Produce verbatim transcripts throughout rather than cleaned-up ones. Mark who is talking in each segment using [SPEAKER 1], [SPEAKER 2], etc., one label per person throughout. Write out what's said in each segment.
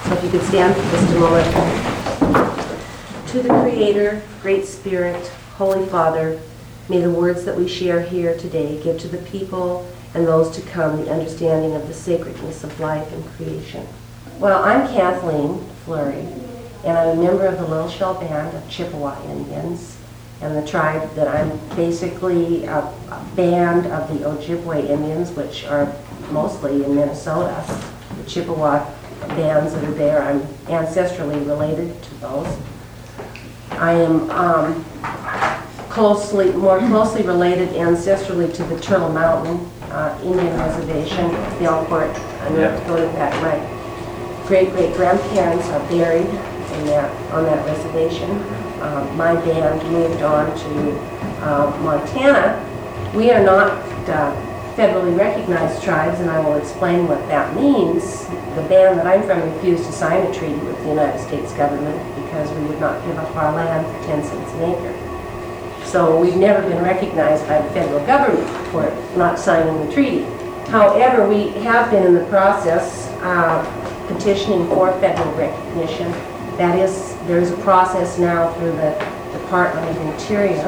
[SPEAKER 1] So if you could stand for just a moment. To the Creator, Great Spirit, Holy Father, may the words that we share here today give to the people and those to come the understanding of the sacredness of life and creation. Well, I'm Kathleen Fleury, and I'm a member of the Little Shell Band of Chippewa Indians, and the tribe that I'm basically a, a band of the Ojibwe Indians, which are mostly in Minnesota. The Chippewa bands that are there, I'm ancestrally related to those. I am um, closely, more closely related ancestrally to the Turtle Mountain uh, Indian Reservation, the Elkhart, and North Dakota. That my great-great-grandparents are buried in that, on that reservation. Uh, my band moved on to uh, Montana. We are not uh, federally recognized tribes, and I will explain what that means. The band that I'm from refused to sign a treaty with the United States government because we would not give up our land for ten cents an acre. So we've never been recognized by the federal government for not signing the treaty. However, we have been in the process uh, petitioning for federal recognition. That is, there's a process now through the Department of Interior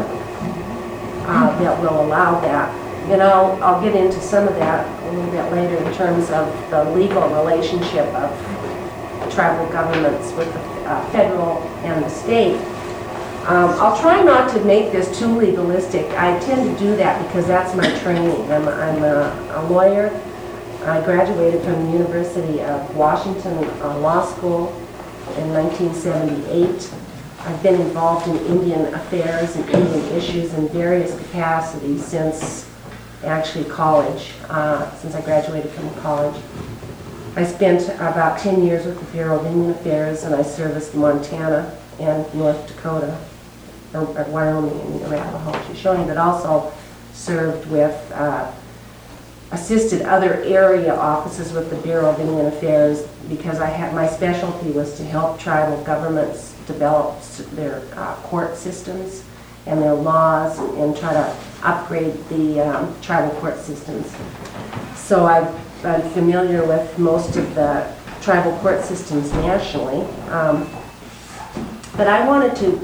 [SPEAKER 1] uh, that will allow that. And I'll, I'll get into some of that a little bit later in terms of the legal relationship of tribal governments with the uh, federal and the state. Um, I'll try not to make this too legalistic. I tend to do that because that's my training. I'm, I'm a, a lawyer. I graduated from the University of Washington uh, Law School in nineteen seventy-eight. I've been involved in Indian affairs and Indian issues in various capacities since actually college, uh, since I graduated from college. I spent about ten years with the Bureau of Indian Affairs, and I serviced Montana and North Dakota, or, or Wyoming and Arapahoe, Shoshone, but also served with, uh, assisted other area offices with the Bureau of Indian Affairs because I had, my specialty was to help tribal governments develop their uh, court systems and their laws and try to upgrade the um, tribal court systems. So I've, I'm familiar with most of the tribal court systems nationally. Um, but I wanted to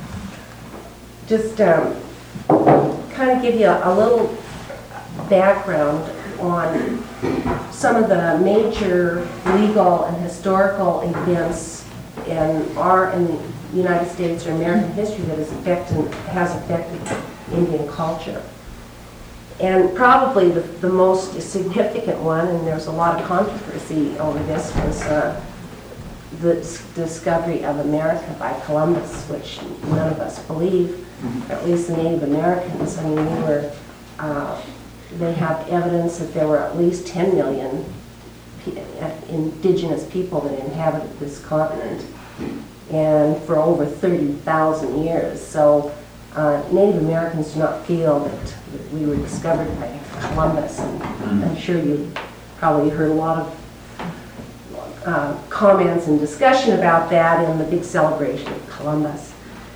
[SPEAKER 1] just um, kind of give you a, a little background on some of the major legal and historical events in our in the United States or American history that has affected has affected Indian culture. And probably the, the most significant one, and there's a lot of controversy over this, was uh, the discovery of America by Columbus, which none of us believe, at least the Native Americans. I mean, we were, uh, they have evidence that there were at least ten million indigenous people that inhabited this continent, and for over thirty thousand years. So uh, Native Americans do not feel that, that we were discovered by Columbus, and I'm sure you probably heard a lot of uh, comments and discussion about that in the big celebration of Columbus.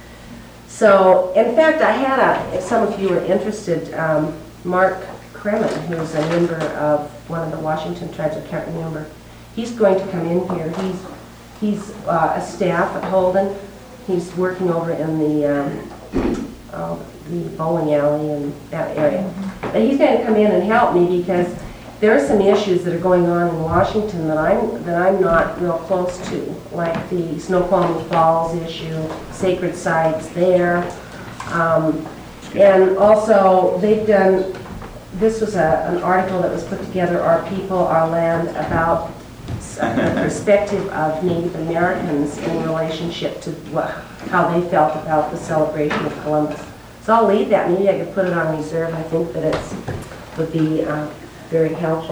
[SPEAKER 1] So, in fact, I had a, if some of you are interested, um, Mark Kremen, who's a member of one of the Washington tribes, I can't remember, he's going to come in here. He's He's uh, a staff at Holden. He's working over in the, um, uh, the bowling alley in that area. But he's going to come in and help me because there are some issues that are going on in Washington that I'm that I'm not real close to, like the Snoqualmie Falls issue, sacred sites there, um, and also they've done. This was a, an article that was put together, Our People, Our Land, about the perspective of Native Americans in relationship to what, how they felt about the celebration of Columbus. So I'll leave that. Maybe I could put it on reserve. I think that it would be uh, very helpful.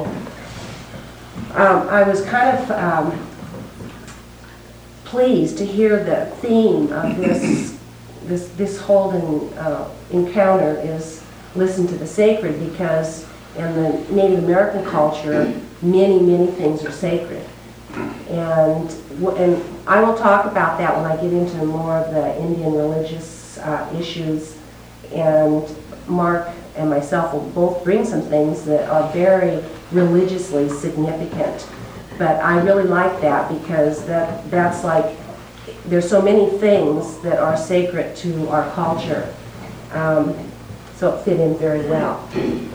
[SPEAKER 1] Um, I was kind of um, pleased to hear the theme of this this this Holden uh, encounter is listen to the sacred, because in the Native American culture, many, many things are sacred. And, and I will talk about that when I get into more of the Indian religious uh, issues. And Mark and myself will both bring some things that are very religiously significant but I really like that because that that's like, there's so many things that are sacred to our culture. Um, so it fit in very well.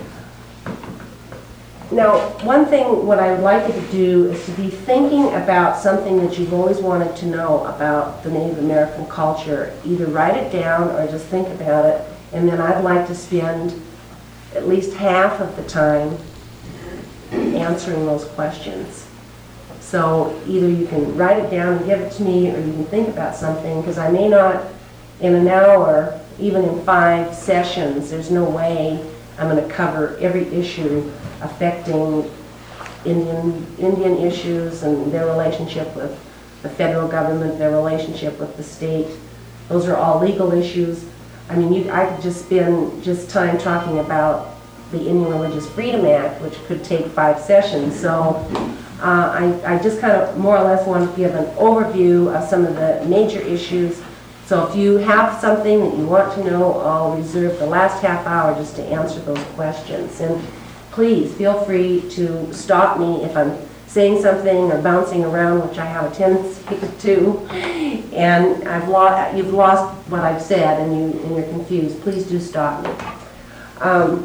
[SPEAKER 1] Now, one thing, what I would like you to do is to be thinking about something that you've always wanted to know about the Native American culture. Either write it down or just think about it, and then I'd like to spend at least half of the time answering those questions. So either you can write it down and give it to me, or you can think about something, because I may not, in an hour, even in five sessions, there's no way I'm going to cover every issue affecting Indian, Indian issues and their relationship with the federal government, their relationship with the state. Those are all legal issues. I mean, you, I could just spend just time talking about the Indian Religious Freedom Act, which could take five sessions. So uh, I, I just kind of more or less want to give an overview of some of the major issues. So if you have something that you want to know, I'll reserve the last half hour just to answer those questions. And please feel free to stop me if I'm saying something or bouncing around, which I have a tendency to do, and I've lost, you've lost what I've said and, you, and you're confused. Please do stop me. Um,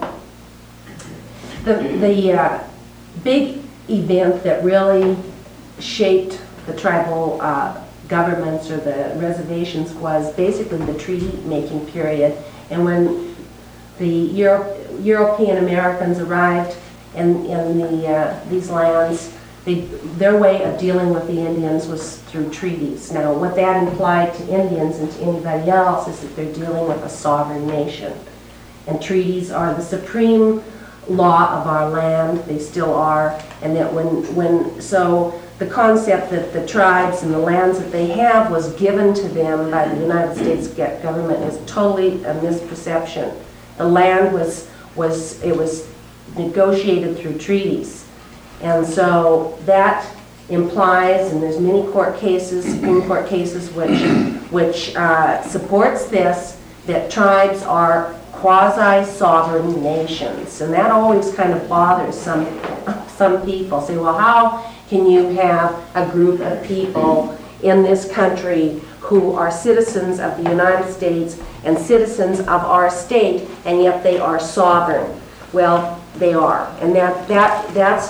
[SPEAKER 1] the the uh, big event that really shaped the tribal uh, governments or the reservations was basically the treaty-making period, and when the Europe, European Americans arrived in, in the, uh, these lands, they, their way of dealing with the Indians was through treaties. Now, what that implied to Indians and to anybody else is that they're dealing with a sovereign nation. And treaties are the supreme law of our land. They still are. And that when, when so the concept that the tribes and the lands that they have was given to them by the United States government is totally a misperception. The land was, was, it was negotiated through treaties. And so that implies, and there's many court cases, Supreme Court cases, which, which uh, supports this, that tribes are quasi-sovereign nations. And that always kind of bothers some, some people. Say, well, how can you have a group of people in this country who are citizens of the United States and citizens of our state, and yet they are sovereign? Well, they are. And that, that, that's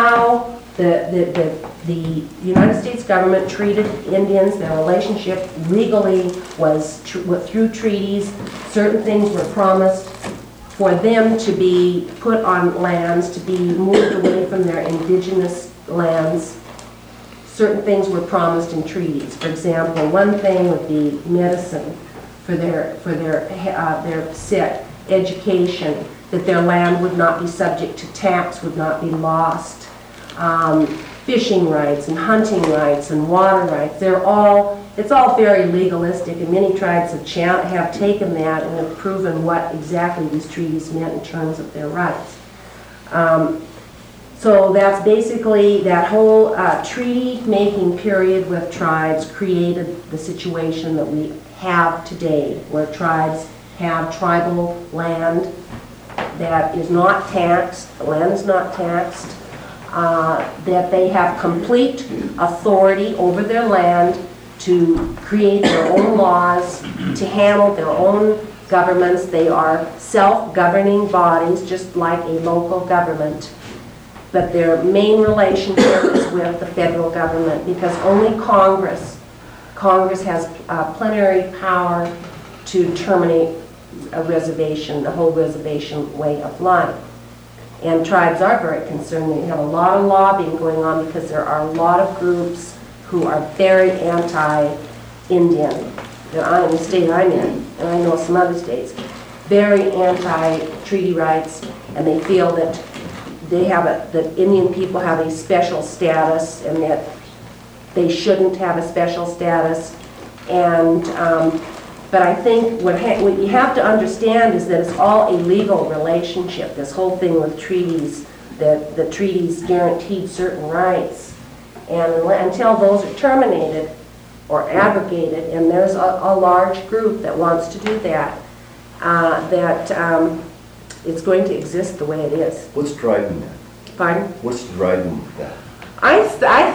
[SPEAKER 1] how the, the, the, the United States government treated Indians. Their relationship legally was tr through treaties. Certain things were promised for them to be put on lands, to be moved away from their indigenous lands. Certain things were promised in treaties. For example, one thing would be medicine for their, for their, uh, their sick, education, that their land would not be subject to tax, would not be lost. Um, fishing rights and hunting rights and water rights, they're all, it's all very legalistic, and many tribes have, cha have taken that and have proven what exactly these treaties meant in terms of their rights. Um, so that's basically that whole uh, treaty-making period with tribes created the situation that we have today, where tribes have tribal land that is not taxed, the land is not taxed, uh, that they have complete authority over their land to create their own laws, to handle their own governments. They are self-governing bodies, just like a local government. But their main relationship is with the federal government, because only Congress, Congress has uh, plenary power to terminate a reservation, the whole reservation way of life. And tribes are very concerned. They have a lot of lobbying going on because there are a lot of groups who are very anti-Indian. I'm in the state I'm in, and I know some other states, very anti-treaty rights, and they feel that they have a, that Indian people have a special status and that they shouldn't have a special status. And um, but I think what, ha what you have to understand is that it's all a legal relationship. This whole thing with treaties, that the treaties guaranteed certain rights, and until those are terminated or abrogated, and there's a, a large group that wants to do that, uh, that um, it's going to exist the way it is.
[SPEAKER 2] What's driving that?
[SPEAKER 1] Pardon?
[SPEAKER 2] What's driving that?
[SPEAKER 1] I,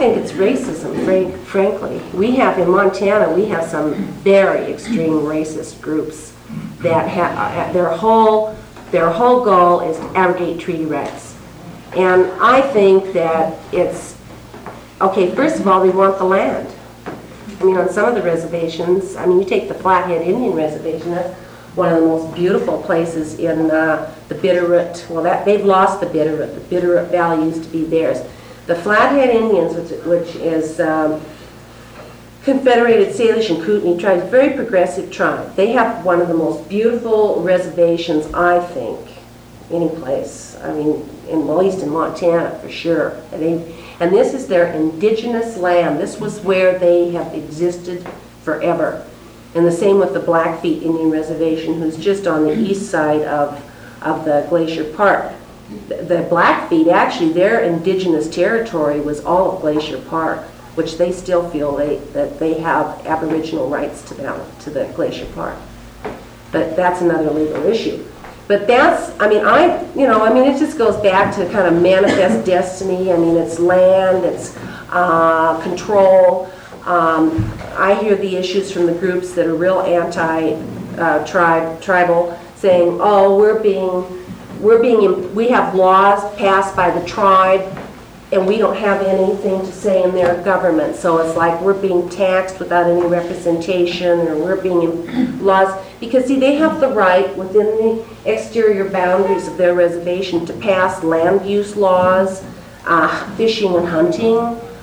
[SPEAKER 1] think it's racism, frank, frankly. We have, in Montana, we have some very extreme racist groups that have, their whole, their whole goal is to abrogate treaty rights. And I think that it's, okay, first of all, they want the land. I mean, on some of the reservations, I mean, you take the Flathead Indian Reservation, that's one of the most beautiful places in uh, the Bitterroot. Well, that they've lost the Bitterroot. The Bitterroot Valley used to be theirs. The Flathead Indians, which, which is um, Confederated Salish and Kootenai tribes, very progressive tribe. They have one of the most beautiful reservations, I think, any place. I mean, in, well, at least in Montana, for sure. And, they, and this is their indigenous land. This was where they have existed forever. And the same with the Blackfeet Indian Reservation, who's just on the east side of, of the Glacier Park. The, the Blackfeet, actually, their indigenous territory was all of Glacier Park, which they still feel they, that they have Aboriginal rights to them, to the Glacier Park. But that's another legal issue. But that's, I mean, I, you know, I mean, it just goes back to kind of manifest destiny. I mean, it's land, it's uh, control. Um, I hear the issues from the groups that are real anti-tribe, uh, tribal, saying, "Oh, we're being, we're being, we have laws passed by the tribe, and we don't have anything to say in their government. So it's like we're being taxed without any representation, or we're being in laws." Because see, they have the right within the exterior boundaries of their reservation to pass land use laws, uh, fishing and hunting.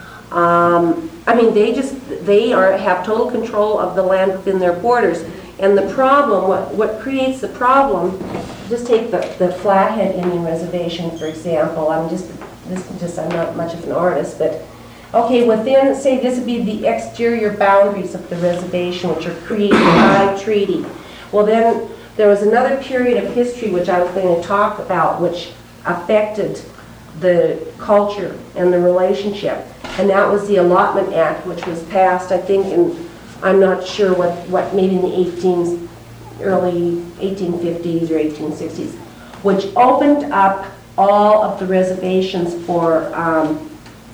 [SPEAKER 1] Um, I mean, they just, they are, have total control of the land within their borders. And the problem, what, what creates the problem, just take the, the Flathead Indian Reservation, for example. I'm just, this just, I'm not much of an artist, but, okay, within, say this would be the exterior boundaries of the reservation, which are created by treaty. Well, then there was another period of history which I was going to talk about, which affected the culture and the relationship. And that was the Allotment Act, which was passed, I think, in, I'm not sure what, what maybe in the eighteen, early eighteen fifties or eighteen sixties, which opened up all of the reservations for um,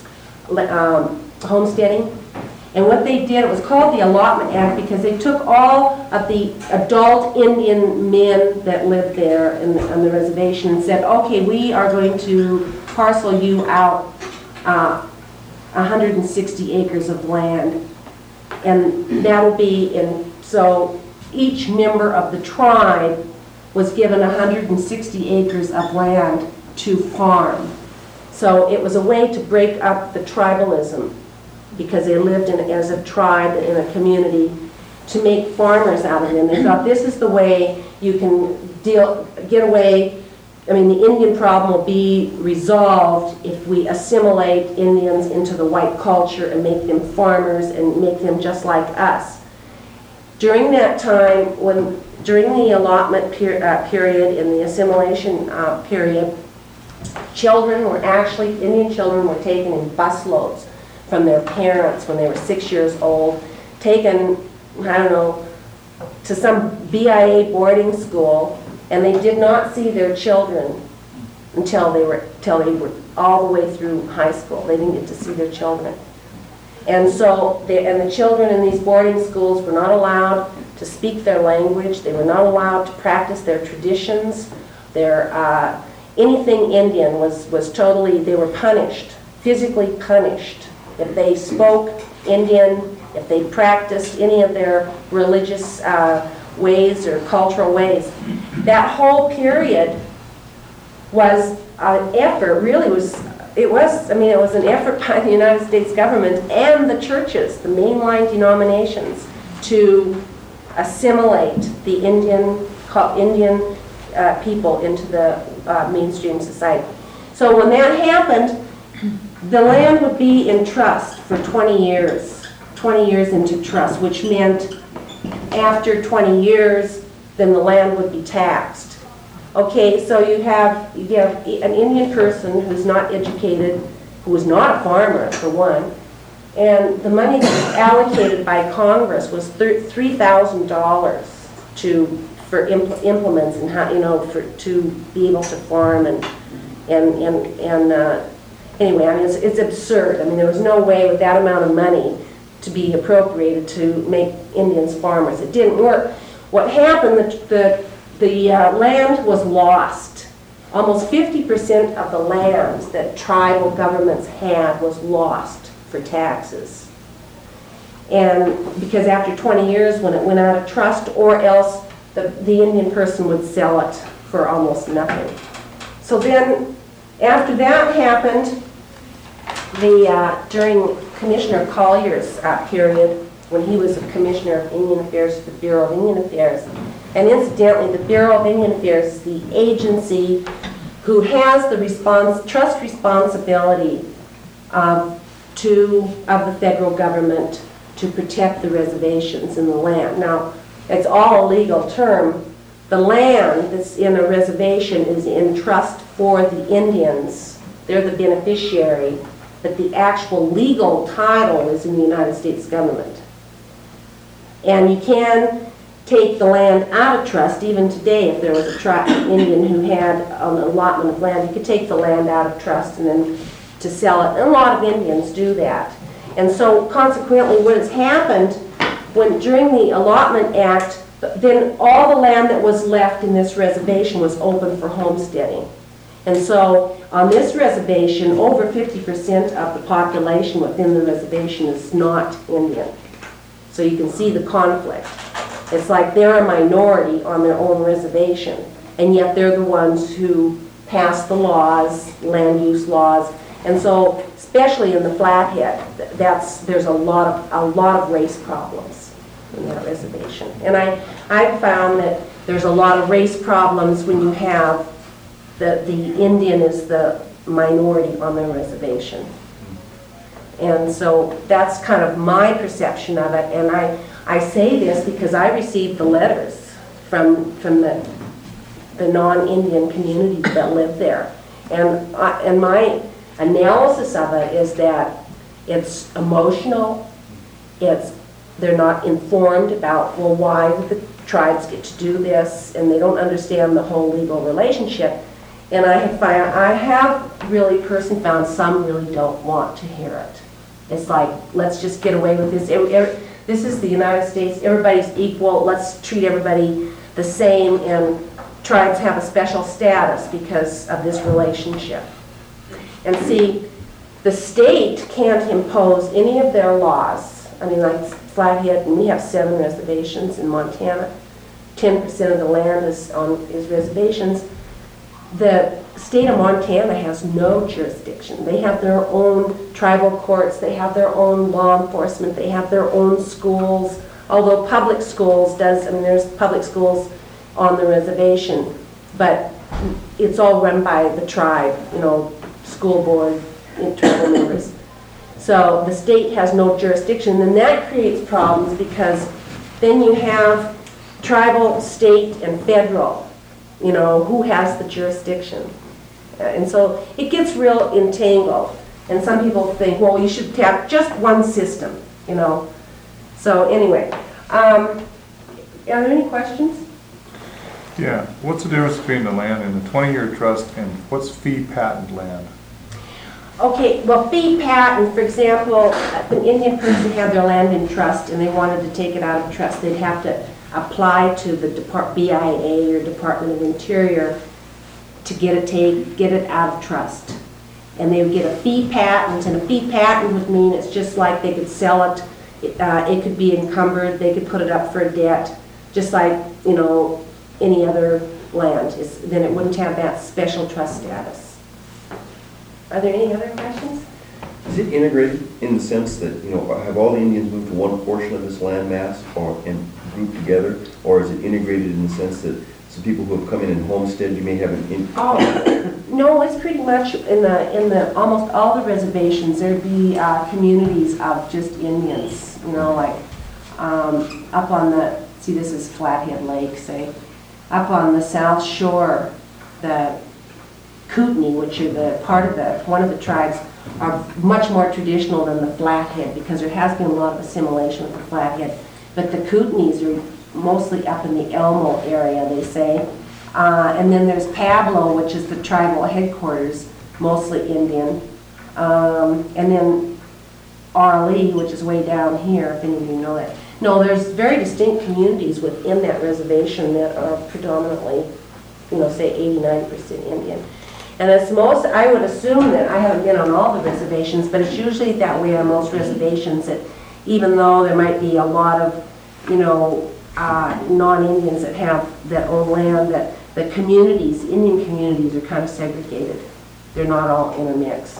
[SPEAKER 1] um, homesteading. And what they did, it was called the Allotment Act because they took all of the adult Indian men that lived there in the, on the reservation and said, okay, we are going to parcel you out uh, one hundred sixty acres of land. And that'll be in, so each member of the tribe was given one hundred sixty acres of land to farm. So it was a way to break up the tribalism, because they lived in, as a tribe in a community, to make farmers out of them. They thought this is the way you can deal, get away. I mean, the Indian problem will be resolved if we assimilate Indians into the white culture and make them farmers and make them just like us. During that time, when during the allotment per, uh, period and the assimilation uh, period, children were actually, Indian children were taken in busloads from their parents when they were six years old, taken, I don't know, to some B I A boarding school, and they did not see their children until they were, till they were all the way through high school. They didn't get to see their children. And so, they, and the children in these boarding schools were not allowed to speak their language. They were not allowed to practice their traditions. Their, uh, anything Indian was, was totally, they were punished, physically punished. If they spoke Indian, if they practiced any of their religious uh, ways or cultural ways. That whole period was an effort, really was, it was, I mean, it was an effort by the United States government and the churches, the mainline denominations, to assimilate the Indian, Indian uh, people into the uh, mainstream society. So when that happened, the land would be in trust for twenty years, twenty years into trust, which meant after twenty years, then the land would be taxed. Okay, so you have, you have an Indian person who's not educated, who is not a farmer, for one, and the money that was allocated by Congress was three thousand dollars to for impl implements and how, you know, for to be able to farm and and and and. Uh, anyway, I mean, it's, it's absurd. I mean, there was no way with that amount of money to be appropriated to make Indians farmers. It didn't work. What happened, the, the, the uh, land was lost. Almost fifty percent of the land that tribal governments had was lost for taxes. And because after twenty years, when it went out of trust, or else the, the Indian person would sell it for almost nothing. So then, after that happened, the, uh, during Commissioner Collier's uh, period, when he was a Commissioner of Indian Affairs for the Bureau of Indian Affairs, and incidentally, the Bureau of Indian Affairs is the agency who has the response, trust responsibility um, to, of the federal government to protect the reservations and the land. Now, it's all a legal term. The land that's in a reservation is in trust for the Indians. They're the beneficiary, but the actual legal title is in the United States government. And you can take the land out of trust. Even today, if there was a tri Indian who had an allotment of land, you could take the land out of trust and then to sell it. And a lot of Indians do that. And so consequently, what has happened when during the Allotment Act, then all the land that was left in this reservation was open for homesteading. And so on this reservation, over fifty percent of the population within the reservation is not Indian. So you can see the conflict. It's like they're a minority on their own reservation, and yet they're the ones who pass the laws, land use laws. And so, especially in the Flathead, that's, there's a lot of, a lot of race problems in that reservation. And I, I've found that there's a lot of race problems when you have the, the Indian is the minority on their reservation. And so that's kind of my perception of it. And I, I say this because I received the letters from, from the, the non-Indian communities that live there. And, I, and my analysis of it is that it's emotional, it's, they're not informed about, well, why did the tribes get to do this, and they don't understand the whole legal relationship. And I have, found, I have really personally found some really don't want to hear it. It's like, let's just get away with this. Every, every, this is the United States, everybody's equal, let's treat everybody the same, and tribes have a special status because of this relationship. And see, the state can't impose any of their laws. I mean, like Flathead, and we have seven reservations in Montana. ten percent of the land is on is reservations. The state of Montana has no jurisdiction. They have their own tribal courts, they have their own law enforcement, they have their own schools, although public schools does, I mean, there's public schools on the reservation, but it's all run by the tribe, you know, school board, tribal members. So the state has no jurisdiction, and that creates problems because then you have tribal, state, and federal. You know, who has the jurisdiction? And so it gets real entangled. And some people think, well, you should have just one system, you know. So anyway, um, are there any questions?
[SPEAKER 2] Yeah, what's the difference between the land in the twenty-year trust and what's fee patent land?
[SPEAKER 1] Okay, well, fee patent, for example, if an Indian person had their land in trust and they wanted to take it out of trust, they'd have to apply to the Depart B I A or Department of Interior to get it, take, get it out of trust. And they would get a fee patent, and a fee patent would mean it's just like they could sell it, it, uh, it could be encumbered, they could put it up for a debt, just like, you know, any other land. It's, then it wouldn't have that special trust status. Are there any other questions?
[SPEAKER 3] Is it integrated in the sense that, you know, have all the Indians moved to one portion of this land mass or and grouped together, or is it integrated in the sense that some people who have come in and homestead, you may have an in
[SPEAKER 1] Oh, no, it's pretty much in the in the almost all the reservations there'd be uh, communities of just Indians, you know, like um, up on the, see this is Flathead Lake, say, up on the south shore, the Kootenai, which are the part of the, one of the tribes, are much more traditional than the Flathead because there has been a lot of assimilation with the Flathead. But the Kootenays are mostly up in the Elmo area, they say. Uh, and then there's Pablo, which is the tribal headquarters, mostly Indian. Um, and then Arlee, which is way down here, if any of you know that. No, there's very distinct communities within that reservation that are predominantly, you know, say eighty-nine percent Indian. And it's most, I would assume that, I haven't been on all the reservations, but it's usually that way on most reservations, that even though there might be a lot of, you know, uh, non-Indians that have, that own land, that the communities, Indian communities are kind of segregated. They're not all intermixed.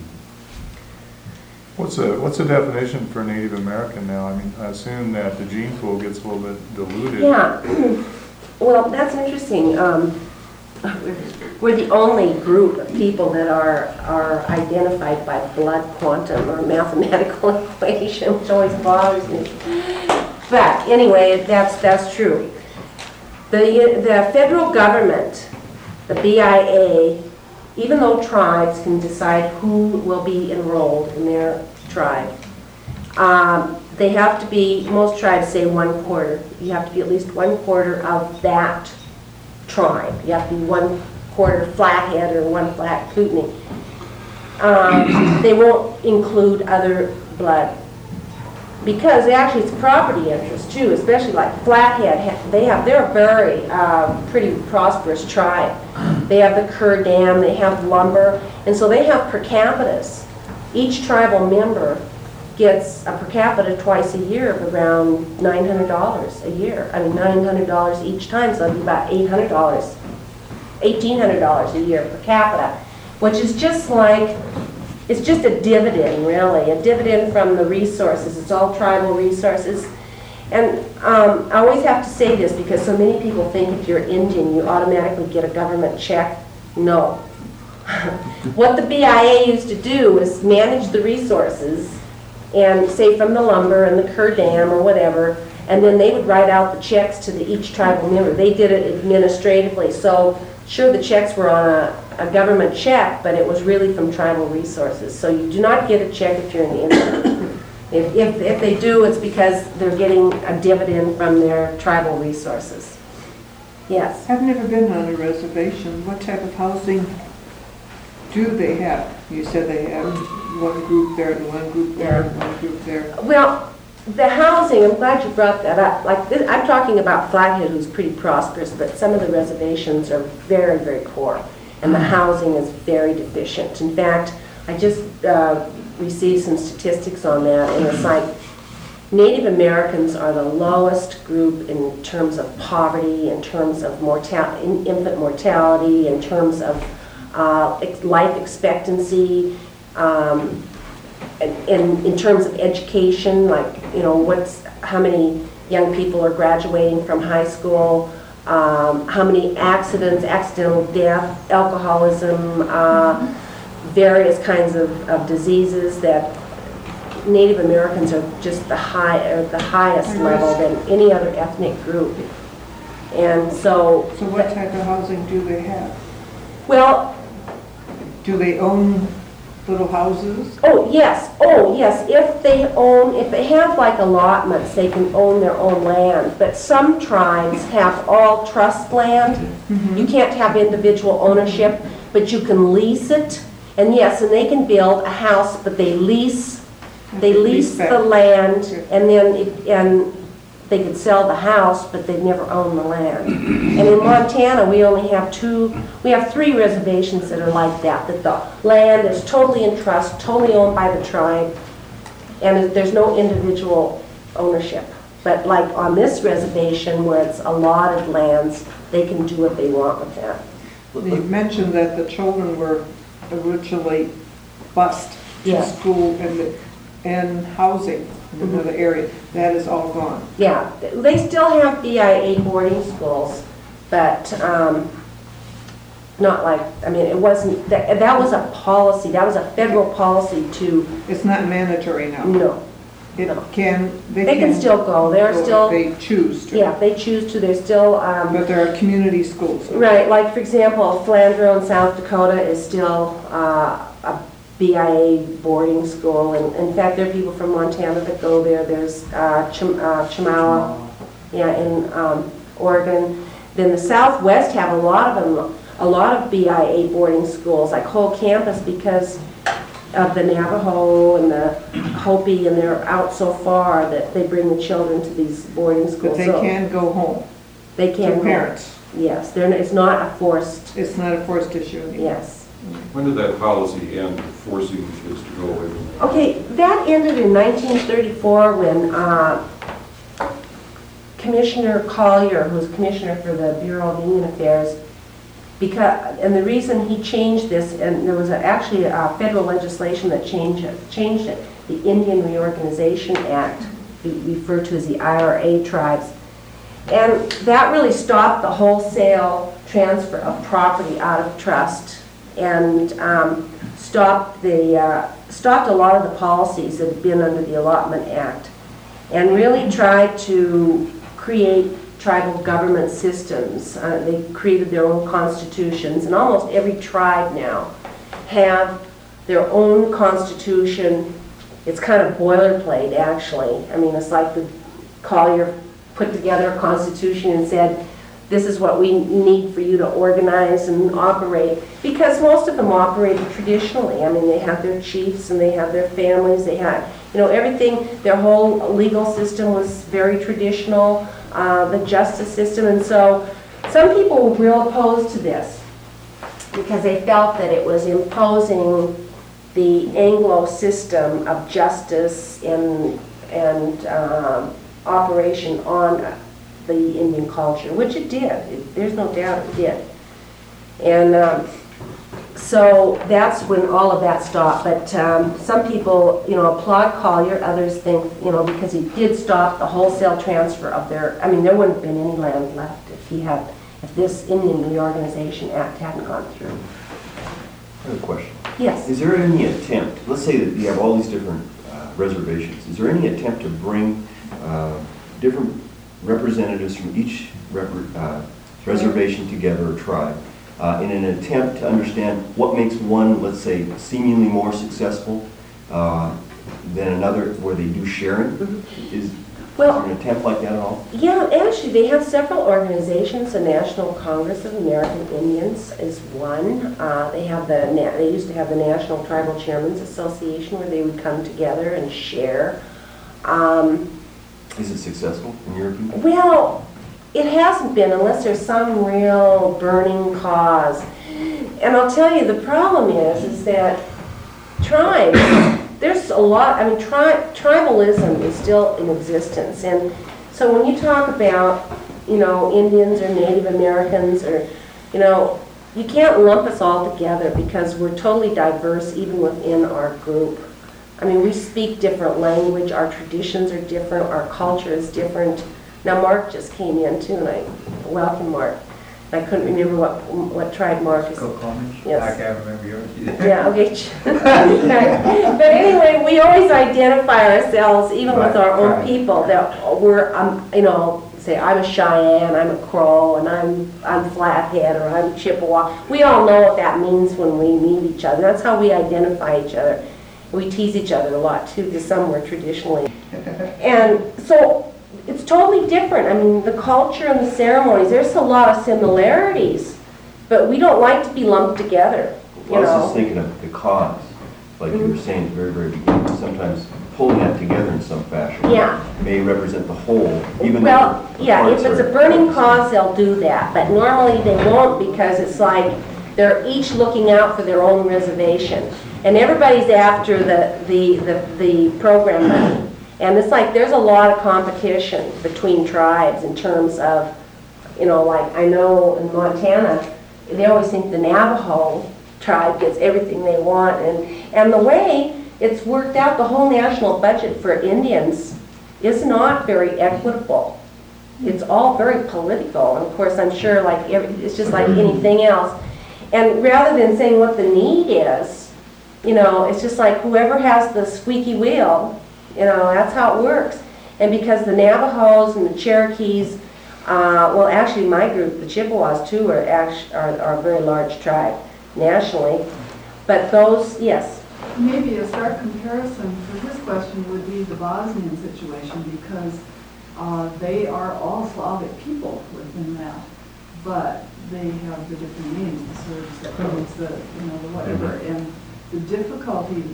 [SPEAKER 2] What's a, what's the definition for Native American now? I mean, I assume that the gene pool gets a little bit diluted.
[SPEAKER 1] Yeah, well, that's interesting. Um, we're the only group of people that are, are identified by blood quantum or mathematical equation, which always bothers me. But anyway, that's, that's true. The, the federal government, the B I A, even though tribes can decide who will be enrolled in their tribe, um, they have to be, most tribes say one quarter. You have to be at least one quarter of that tribe. You have to be one quarter Flathead or one flat Kootenai. Um, they won't include other blood because actually it's property interest too, especially like Flathead. They have, they're a very uh, pretty prosperous tribe. They have the Kerr Dam, they have lumber, and so they have per capitas. Each tribal member gets a per capita twice a year of around nine hundred dollars a year. I mean, nine hundred dollars each time, so that'd be about eight hundred dollars, eighteen hundred dollars a year per capita, which is just like, it's just a dividend, really, a dividend from the resources. It's all tribal resources. And um, I always have to say this because so many people think if you're Indian, you automatically get a government check. No. What the B I A used to do is manage the resources, and say from the lumber and the Kerr Dam or whatever, and then they would write out the checks to the, each tribal member. They did it administratively. So sure, the checks were on a, a government check, but it was really from tribal resources. So you do not get a check if you're an Indian. if, if, if they do, it's because they're getting a dividend from their tribal resources. Yes?
[SPEAKER 4] I've never been on a reservation. What type of housing do they have? You said they have one group there and one group there and one group there.
[SPEAKER 1] Well, the housing, I'm glad you brought that up. Like this, I'm talking about Flathead, who's pretty prosperous, but some of the reservations are very, very poor, and the housing is very deficient. In fact, I just uh, received some statistics on that, and it's like Native Americans are the lowest group in terms of poverty, in terms of mortal, infant mortality, in terms of uh, life expectancy, um, in, in terms of education, like, you know, what's, how many young people are graduating from high school, um, how many accidents, accidental death, alcoholism, uh, various kinds of, of diseases that Native Americans are just the high, or the highest level than any other ethnic group. And so...
[SPEAKER 4] So what type of housing do they have?
[SPEAKER 1] Well...
[SPEAKER 4] Do they own little houses?
[SPEAKER 1] Oh, yes. Oh, yes. If they own, if they have like allotments, they can own their own land. But some tribes have all trust land. Mm-hmm. You can't have individual ownership, but you can lease it. And yes, and they can build a house, but they lease, they lease the land, and then it, and they could sell the house, but they'd never own the land. And in Montana, we only have two, we have three reservations that are like that, that the land is totally in trust, totally owned by the tribe, and there's no individual ownership. But like on this reservation, where it's allotted lands, they can do what they want with that.
[SPEAKER 4] You mentioned that the children were originally bused to
[SPEAKER 1] Yeah.
[SPEAKER 4] school and, the, and housing in another area. That is all gone.
[SPEAKER 1] Yeah, they still have B I A boarding schools, but um, not like, I mean, it wasn't, that, that was a policy, that was a federal policy to,
[SPEAKER 4] It's not mandatory now.
[SPEAKER 1] no.
[SPEAKER 4] It
[SPEAKER 1] no.
[SPEAKER 4] can, they,
[SPEAKER 1] They can still go, they're
[SPEAKER 4] go if
[SPEAKER 1] still,
[SPEAKER 4] they choose to.
[SPEAKER 1] yeah, if they choose to, they're still, um,
[SPEAKER 4] But there are community schools.
[SPEAKER 1] right, like for example, Flandreau in South Dakota is still uh, a B I A boarding school, and in fact, there are people from Montana that go there. There's uh, Chim uh, Chemawa, yeah, in um, Oregon. Then the Southwest have a lot of them, a lot of B I A boarding schools, like whole campus, because of the Navajo and the Hopi, and they're out so far that they bring the children to these boarding schools.
[SPEAKER 4] But they
[SPEAKER 1] So
[SPEAKER 4] can go home
[SPEAKER 1] They
[SPEAKER 4] to
[SPEAKER 1] can.
[SPEAKER 4] parents.
[SPEAKER 1] Yes, they're, it's not a forced,
[SPEAKER 4] It's not a forced issue anymore.
[SPEAKER 1] yes.
[SPEAKER 5] When did that policy end, forcing kids to go away from home?
[SPEAKER 1] Okay, that ended in nineteen thirty-four when uh, Commissioner Collier, who was commissioner for the Bureau of Indian Affairs, because, and the reason he changed this, and there was a, actually a federal legislation that changed it, changed it, the Indian Reorganization Act, referred to as the I R A tribes. And that really stopped the wholesale transfer of property out of trust, and um, stopped the uh, stopped a lot of the policies that had been under the Allotment Act, and really tried to create tribal government systems. Uh, they created their own constitutions, and almost every tribe now have their own constitution. It's kind of boilerplate, actually. I mean, it's like the Collier put together a constitution and said, this is what we need for you to organize and operate. Because most of them operated traditionally. I mean, they have their chiefs and they have their families. They had, you know, everything, their whole legal system was very traditional, uh, the justice system. And so some people were real opposed to this because they felt that it was imposing the Anglo system of justice and, and um, operation on the Indian culture, which it did. It, there's no doubt it did. And um, so that's when all of that stopped. But um, some people, you know, applaud Collier. Others think, you know, because he did stop the wholesale transfer of their, I mean, there wouldn't have been any land left if he had, if this Indian Reorganization Act hadn't gone through.
[SPEAKER 3] I have a question.
[SPEAKER 1] Yes.
[SPEAKER 3] Is there any attempt, let's say that you have all these different uh, reservations, is there any attempt to bring uh, different representatives from each rep uh, reservation together, or tribe, uh, in an attempt to understand what makes one, let's say, seemingly more successful uh, than another, where they do sharing? Mm-hmm. Is,
[SPEAKER 1] Well,
[SPEAKER 3] is there an attempt like that at all?
[SPEAKER 1] yeah, actually, they have several organizations. The National Congress of American Indians is one. Uh, they have the Na- they used to have the National Tribal Chairmen's Association, where they would come together and share. Um,
[SPEAKER 3] Is it successful in your opinion?
[SPEAKER 1] well, it hasn't been unless there's some real burning cause. And I'll tell you, the problem is, is that tribes, there's a lot, I mean, tri tribalism is still in existence. And so when you talk about, you know, Indians or Native Americans, or, you know, you can't lump us all together because we're totally diverse even within our group. I mean, we speak different language, our traditions are different, our culture is different. Now, Mark just came in too, and I welcome Mark. I couldn't remember what what tribe Mark is.
[SPEAKER 6] Cocomish?
[SPEAKER 1] Yes.
[SPEAKER 6] I can't remember yours either.
[SPEAKER 1] Yeah, okay. But anyway, we always identify ourselves, even with our own
[SPEAKER 6] Right.
[SPEAKER 1] people, that we're, um, you know, say, I'm a Cheyenne, I'm a Crow, and I'm I'm Flathead, or I'm Chippewa. We all know what that means when we meet each other. That's how we identify each other. We tease each other a lot, too, because some were traditionally. And so it's totally different. I mean, the culture and the ceremonies, there's a lot of similarities, but we don't like to be lumped together, you
[SPEAKER 3] I was
[SPEAKER 1] know.
[SPEAKER 3] just thinking of the cause, like you were saying at the very, very beginning. Sometimes pulling that together in some fashion
[SPEAKER 1] Yeah.
[SPEAKER 3] may represent the whole, even
[SPEAKER 1] Well,
[SPEAKER 3] though the
[SPEAKER 1] yeah, if
[SPEAKER 3] parts
[SPEAKER 1] it's a
[SPEAKER 3] are-
[SPEAKER 1] burning cause, they'll do that, but normally they won't, because it's like they're each looking out for their own reservation. And everybody's after the, the, the, the program money. And it's like there's a lot of competition between tribes in terms of, you know, like I know in Montana, they always think the Navajo tribe gets everything they want. And, and the way it's worked out, the whole national budget for Indians is not very equitable. It's all very political. And of course, I'm sure like every, it's just like anything else. And rather than saying what the need is, you know, it's just like whoever has the squeaky wheel, you know, that's how it works. And because the Navajos and the Cherokees, uh, well, actually my group, the Chippewas too, are, actually, are, are a very large tribe nationally. But those, yes.
[SPEAKER 7] Maybe a stark comparison for his question would be the Bosnian situation, because uh, they are all Slavic people within that, but they have the different names, the Serbs, the Croats, the, you know, the whatever. And the difficulty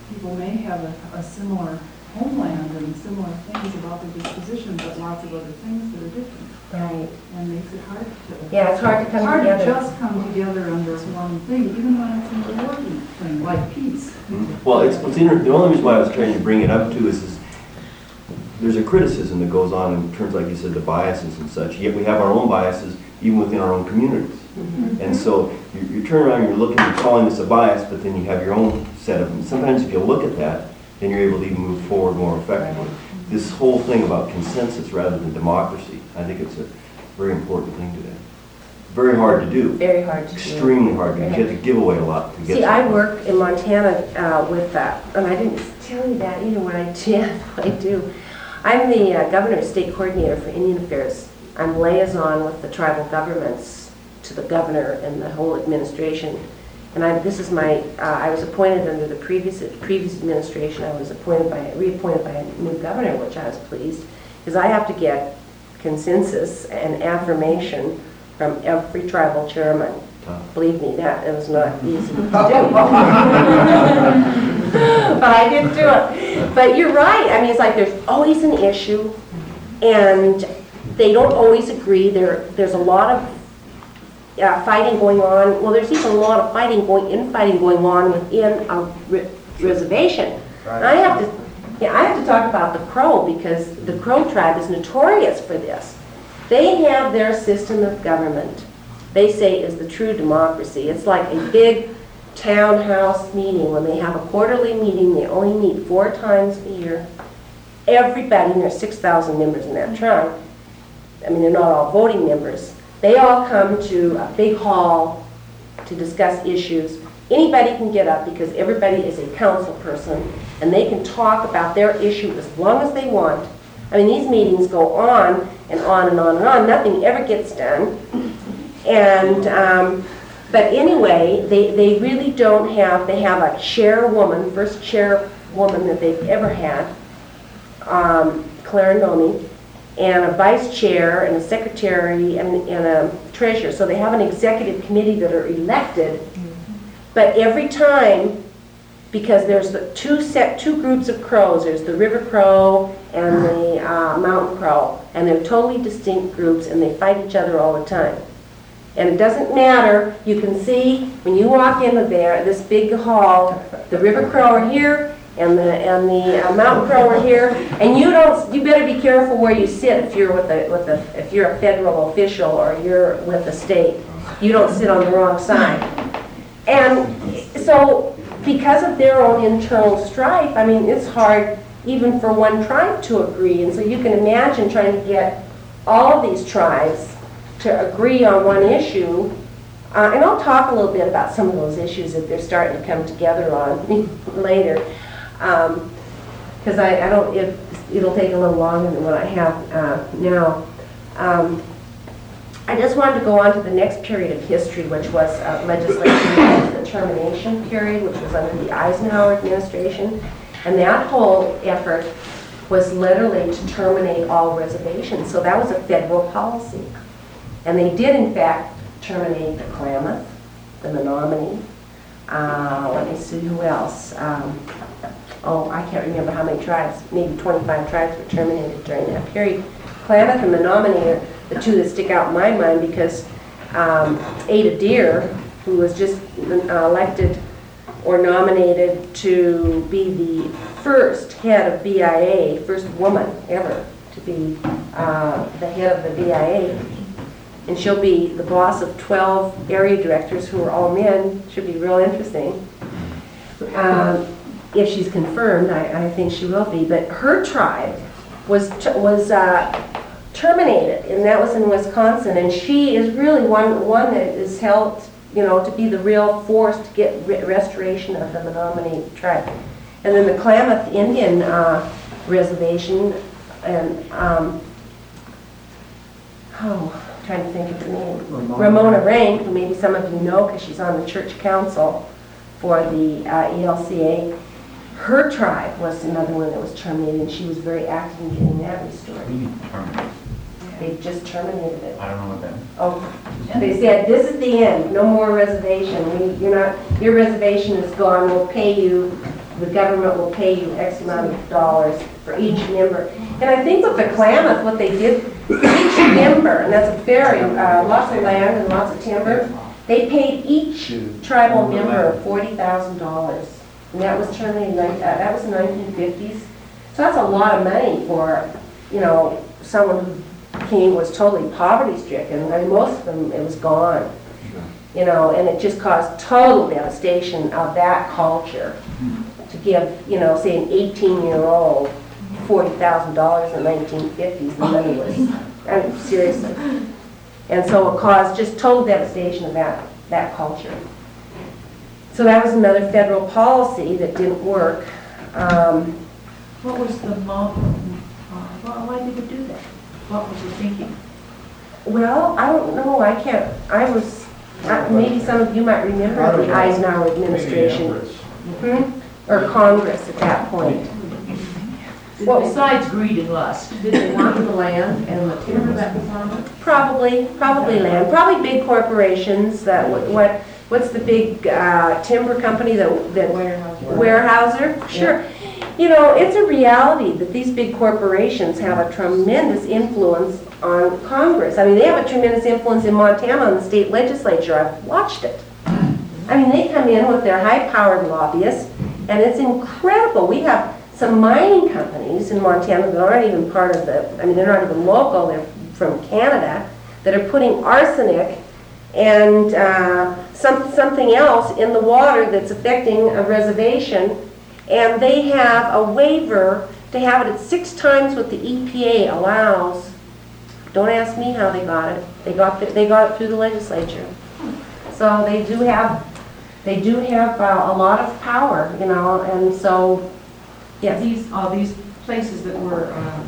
[SPEAKER 7] people may have a, a similar homeland and similar things about their disposition, but lots of other things that are different,
[SPEAKER 1] Right.
[SPEAKER 7] and makes it hard to.
[SPEAKER 1] Yeah, it's hard to come
[SPEAKER 7] Hard to
[SPEAKER 1] together.
[SPEAKER 7] just come together under one thing, even when it's an important thing, like peace.
[SPEAKER 3] Well, it's, it's inter, the only reason why I was trying to bring it up too is, is there's a criticism that goes on in terms, like you said, the biases and such, yet we have our own biases even within our own communities. And so you, you turn around, you're looking, you're calling this a bias, but then you have your own set of them. Sometimes if you look at that, then you're able to even move forward more effectively. This whole thing about consensus rather than democracy, I think it's a very important thing today. Very hard to do,
[SPEAKER 1] Very hard to do.
[SPEAKER 3] extremely hard. You have to give away a lot to get.
[SPEAKER 1] See, I
[SPEAKER 3] something.
[SPEAKER 1] work in Montana uh, with that, and I didn't tell you that either when I did, what I do. I'm the uh, governor's state coordinator for Indian Affairs. I'm liaison with the tribal governments to the governor and the whole administration. And I, this is my, uh, I was appointed under the previous previous administration. I was appointed by, reappointed by a new governor, which I was pleased, because I have to get consensus and affirmation from every tribal chairman. Believe me, that it was not easy to do. But I did do it. But you're right. I mean, it's like there's always an issue, and they don't always agree. There, there's a lot of uh, fighting going on. Well, there's even a lot of fighting going, infighting going on within a re reservation. And I have to, yeah, I have to talk about the Crow, because the Crow tribe is notorious for this. They have their system of government. They say is the true democracy. It's like a big townhouse meeting when they have a quarterly meeting. They only meet four times a year. Everybody, and there's six thousand members in that tribe. I mean, they're not all voting members. They all come to a big hall to discuss issues. Anybody can get up because everybody is a council person, and they can talk about their issue as long as they want. I mean, these meetings go on and on and on and on. Nothing ever gets done. And, um, but anyway, they, they really don't have, they have a chairwoman, first chairwoman that they've ever had, um, Claire Nomi, and a vice chair and a secretary and, and a treasurer. So they have an executive committee that are elected. But every time, because there's the two set, two groups of crows, there's the river crow and the uh, mountain crow, and they're totally distinct groups, and they fight each other all the time. And it doesn't matter, you can see when you walk into there, this big hall, the river crow are here, and the and the uh, mountain crow are here, and you don't, you better be careful where you sit if you're with a with a if you're a federal official or you're with the state. You don't sit on the wrong side. And so, because of their own internal strife, I mean, it's hard even for one tribe to agree. And so you can imagine trying to get all of these tribes to agree on one issue. Uh, and I'll talk a little bit about some of those issues that they're starting to come together on later. Because um, I, I don't, it, it'll take a little longer than what I have uh, now. Um, I just wanted to go on to the next period of history, which was uh, legislation, the termination period, which was under the Eisenhower administration. And that whole effort was literally to terminate all reservations. So that was a federal policy. And they did, in fact, terminate the Klamath, the Menominee. Uh, let me see who else. Um, oh, I can't remember how many tribes. Maybe twenty-five tribes were terminated during that period. Klamath and Menominee are the two that stick out in my mind because um, Ada Deer, who was just uh, elected or nominated to be the first head of B I A, first woman ever to be uh, the head of the B I A, and she'll be the boss of twelve area directors who are all men. Should be real interesting. Um, if she's confirmed, I, I think she will be. But her tribe was was uh, terminated, and that was in Wisconsin. And she is really one one that is held, you know, to be the real force to get re restoration of the Menominee tribe. And then the Klamath Indian uh, reservation, and um, oh. trying to think of her name, Ramona, Ramona Rank, who maybe some of you know because she's on the church council for the uh, E L C A. Her tribe was another one that was terminated, and she was very active in getting that restored.
[SPEAKER 6] What do you mean terminate?
[SPEAKER 1] They just terminated it.
[SPEAKER 6] I don't know what that means.
[SPEAKER 1] Oh, they said, this is the end, no more reservation. We, you're not, your reservation is gone, we'll pay you the government will pay you X amount of dollars for each member. And I think with the Klamath, what they did, each member, and that's a very, uh, lots of land and lots of timber, they paid each tribal member forty thousand dollars. And that was terminated, like, uh, that was in the nineteen fifties. So that's a lot of money for, you know, someone who came, was totally poverty stricken. I mean, most of them, it was gone. You know, and it just caused total devastation of that culture to give, you know, say an eighteen-year-old forty thousand dollars in the nineteen fifties. The money was, I mean, seriously. And so it caused just total devastation of that, that culture. So that was another federal policy that didn't work. Um,
[SPEAKER 6] What was the mo, uh, why why did it do that? What was the thinking?
[SPEAKER 1] well, I don't know, I can't, I was, uh, maybe some of you might remember the Eisenhower administration. Hmm? Or Congress at that point.
[SPEAKER 6] Well, besides greed and lust.
[SPEAKER 1] Did they want the land and the timber that was on it? Probably, probably land, probably big corporations that, would- what, what's the big uh, timber company that, that Weyerhaeuser? Sure. You know, it's a reality that these big corporations have a tremendous influence on Congress. I mean, they have a tremendous influence in Montana on the state legislature. I've watched it. I mean, they come in with their high-powered lobbyists, and it's incredible. We have some mining companies in Montana that aren't even part of the, I mean, they're not even local, they're from Canada, that are putting arsenic and uh, some, something else in the water that's affecting a reservation, and they have a waiver to have it at six times what the E P A allows. Don't ask me how they got it. They got, the, they got it through the legislature. So they do have, they do have uh, a lot of power, you know, and so, yes.
[SPEAKER 6] These, all these places that were, um,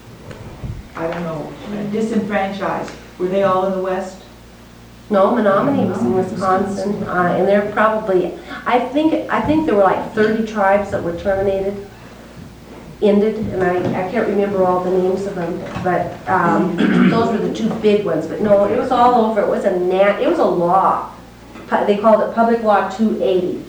[SPEAKER 6] I don't know, disenfranchised, were they all in the West?
[SPEAKER 1] No, Menominee was in Wisconsin, uh, and they're probably, I think, I think there were like thirty tribes that were terminated, ended, and I, I can't remember all the names of them, but um, those were the two big ones. But no, it was all over. It was a nat, it was a law. Pu- They called it Public Law two eighty.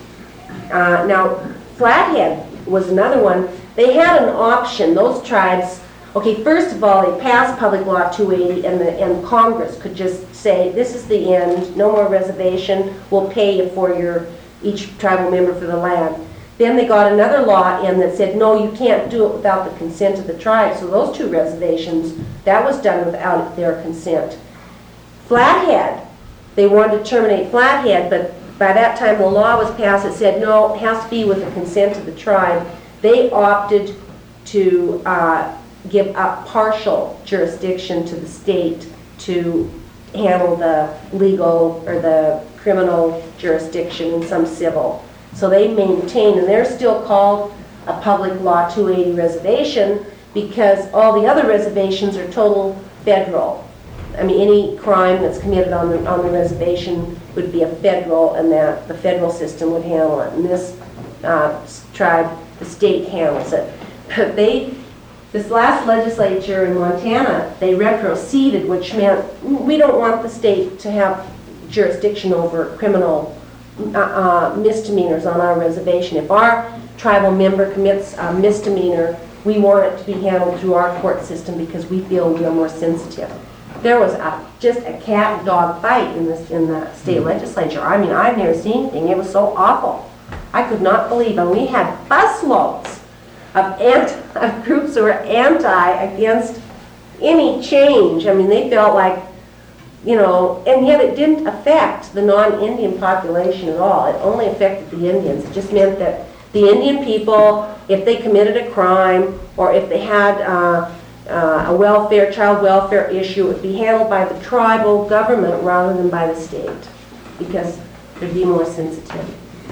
[SPEAKER 1] Uh, now, Flathead was another one. They had an option. Those tribes, okay, first of all, they passed Public Law two eighty, and the and Congress could just say, this is the end, no more reservation, we'll pay you for your, each tribal member for the land. Then they got another law in that said, no, you can't do it without the consent of the tribe. So those two reservations, that was done without their consent. Flathead, they wanted to terminate Flathead, but by that time the law was passed, it said, no, it has to be with the consent of the tribe. They opted to uh, give up partial jurisdiction to the state to handle the legal or the criminal jurisdiction and some civil. So they maintain, and they're still called a Public Law two eighty reservation because all the other reservations are total federal. I mean, any crime that's committed on the, on the reservation would be a federal, and that the federal system would handle it. And this uh, tribe, the state handles it. But they, this last legislature in Montana, they retroceded, which meant we don't want the state to have jurisdiction over criminal uh, uh, misdemeanors on our reservation. If our tribal member commits a misdemeanor, we want it to be handled through our court system because we feel we are more sensitive. There was a, just a cat and dog fight in this in the state legislature. I mean, I've never seen anything. It was so awful. I could not believe, and we had busloads of, anti, of groups who were anti against any change. I mean, they felt like, you know, and yet it didn't affect the non-Indian population at all. It only affected the Indians. It just meant that the Indian people, if they committed a crime or if they had uh, uh, a welfare, child welfare issue, it would be handled by the tribal government rather than by the state because they'd be more sensitive.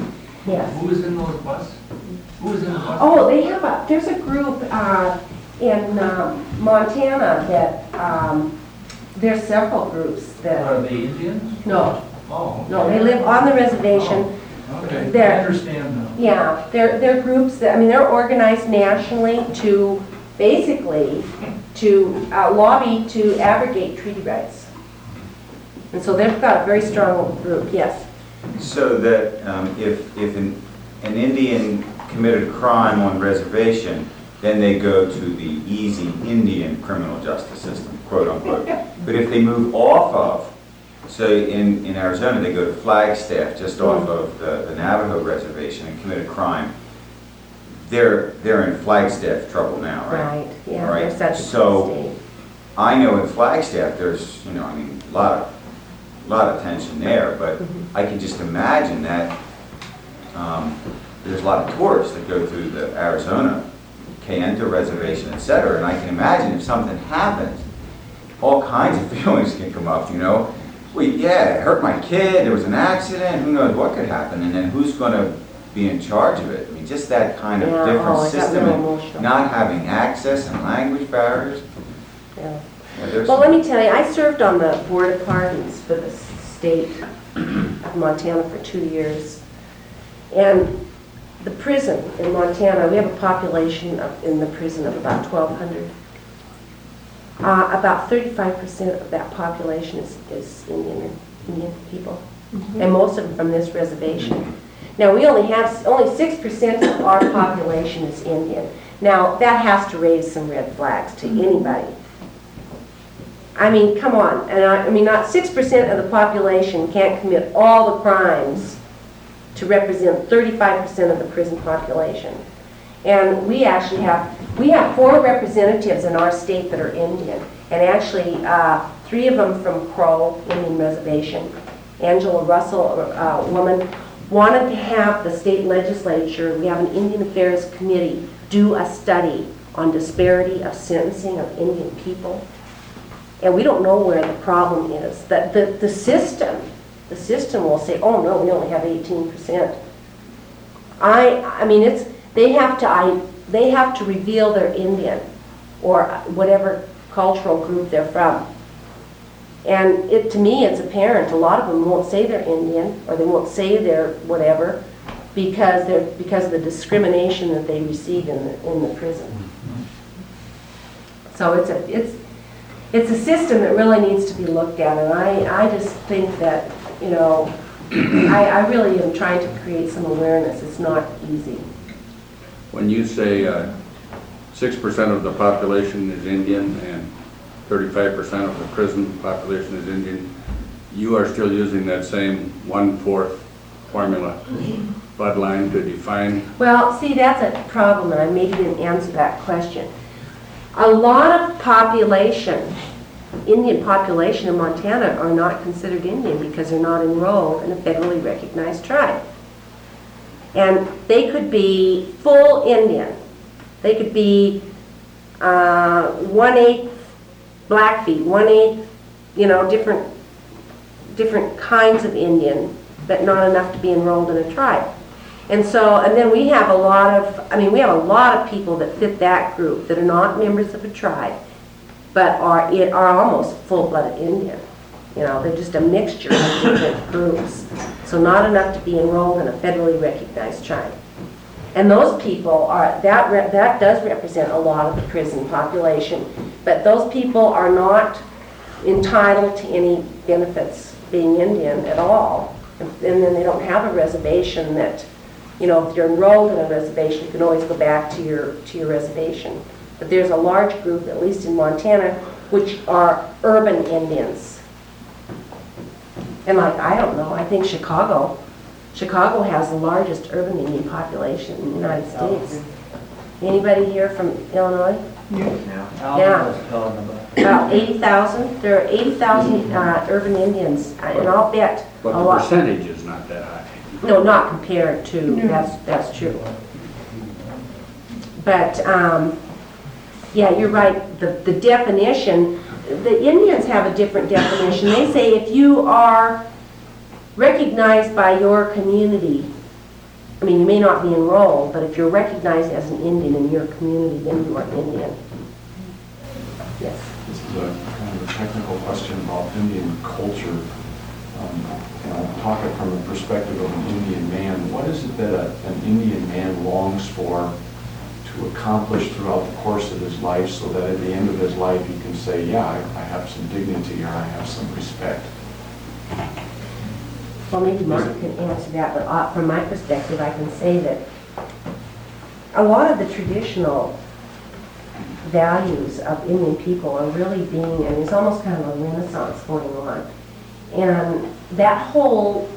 [SPEAKER 1] Yes.
[SPEAKER 8] Who was in those bus? Who was in the bus?
[SPEAKER 1] Oh, they have a, there's a group uh, in uh, Montana that, um, there's several groups that,
[SPEAKER 8] Are they Indians?
[SPEAKER 1] no,
[SPEAKER 8] Oh.
[SPEAKER 1] no, they live on the reservation.
[SPEAKER 8] Oh, okay, I
[SPEAKER 1] They're-
[SPEAKER 8] understand now.
[SPEAKER 1] Yeah, they're, they're groups that, I mean, they're organized nationally to, basically, to uh, lobby to abrogate treaty rights. And so they've got a very strong group, yes.
[SPEAKER 9] So that um, if, if an, an Indian committed a crime on reservation, then they go to the easy Indian criminal justice system, quote unquote. But if they move off of, so in, in Arizona, they go to Flagstaff, just off of the, the Navajo reservation, and commit a crime, they're, they're in Flagstaff trouble now, right?
[SPEAKER 1] Right, yeah,
[SPEAKER 9] Right.
[SPEAKER 1] they're such a
[SPEAKER 9] So-
[SPEAKER 1] good state.
[SPEAKER 9] I know in Flagstaff, there's, you know, I mean, a lot of, lot of tension there, but I can just imagine that um, there's a lot of tourists that go through the Arizona Kayenta Reservation, et cetera, and I can imagine if something happens, all kinds of feelings can come up, you know? Well, yeah, it hurt my kid, there was an accident, who knows what could happen, and then who's going to be in charge of it? I mean, just that kind of
[SPEAKER 1] Yeah,
[SPEAKER 9] different
[SPEAKER 1] oh, it got
[SPEAKER 9] system,
[SPEAKER 1] real
[SPEAKER 9] and
[SPEAKER 1] emotional.
[SPEAKER 9] not having access and language barriers.
[SPEAKER 1] Yeah.
[SPEAKER 9] Yeah, there's
[SPEAKER 1] Well,
[SPEAKER 9] some-
[SPEAKER 1] let me tell you, I served on the board of pardons for the state of Montana for two years. And the prison in Montana, we have a population of, in the prison of about twelve hundred. Uh, about thirty-five percent of that population is, is Indian, Indian people. And most of them from this reservation. Now, we only have, only six percent of our population is Indian. Now, that has to raise some red flags to anybody. I mean, come on, and I, I mean, not six percent of the population can't commit all the crimes to represent thirty-five percent of the prison population. And we actually have, we have four representatives in our state that are Indian, and actually, uh, three of them from Crow Indian Reservation. Angela Russell, a uh, woman, wanted to have the state legislature, we have an Indian Affairs Committee, do a study on disparity of sentencing of Indian people. And we don't know where the problem is. That the, the system, the system will say, oh no, we only have eighteen percent. I, I mean, it's, they have to, I, they have to reveal they're Indian or whatever cultural group they're from. And it, to me, it's apparent, a lot of them won't say they're Indian or they won't say they're whatever because they're, because of the discrimination that they receive in the, in the prison. So it's a, it's, It's a system that really needs to be looked at, and I, I just think that, you know, I, I really am trying to create some awareness. It's not easy.
[SPEAKER 10] When you say uh, six percent of the population is Indian and thirty-five percent of the prison population is Indian, you are still using that same one-fourth formula, Bud line, to define?
[SPEAKER 1] Well, see, that's a problem, and I maybe didn't answer that question. A lot of population, Indian population in Montana are not considered Indian because they're not enrolled in a federally recognized tribe. And they could be full Indian. They could be uh, one-eighth Blackfeet, one-eighth, you know, different, different kinds of Indian, but not enough to be enrolled in a tribe. And so, and then we have a lot of, I mean, we have a lot of people that fit that group that are not members of a tribe, but are, it, are almost full-blooded Indian. You know, they're just a mixture of different groups. So not enough to be enrolled in a federally recognized tribe. And those people are, that, re, that does represent a lot of the prison population, but those people are not entitled to any benefits being Indian at all. And, and then they don't have a reservation that, you know, if you're enrolled in a reservation, you can always go back to your, to your reservation. But there's a large group, at least in Montana, which are urban Indians. And like, I don't know, I think Chicago, Chicago has the largest urban Indian population in the United States. Anybody here from Illinois? Yeah. About eighty thousand. There are eighty thousand uh, urban Indians, and I'll bet a
[SPEAKER 10] But the
[SPEAKER 1] lot.
[SPEAKER 10] percentage is not that high.
[SPEAKER 1] No, not compared to, that's, that's true. But, um, yeah, you're right, the, the definition, the Indians have a different definition. They say if you are recognized by your community, I mean, you may not be enrolled, but if you're recognized as an Indian in your community, then you are Indian. Yes.
[SPEAKER 11] This is a kind of a technical question about Indian culture. Um, and I'll talk it from the perspective of an Indian man. What is it that a, an Indian man longs for to accomplish throughout the course of his life so that at the end of his life he can say, yeah, I, I have some dignity or I have some respect?
[SPEAKER 1] Well, maybe Mark can answer that, but uh, from my perspective, I can say that a lot of the traditional values of Indian people are really being, and it's almost kind of a renaissance going on. And that whole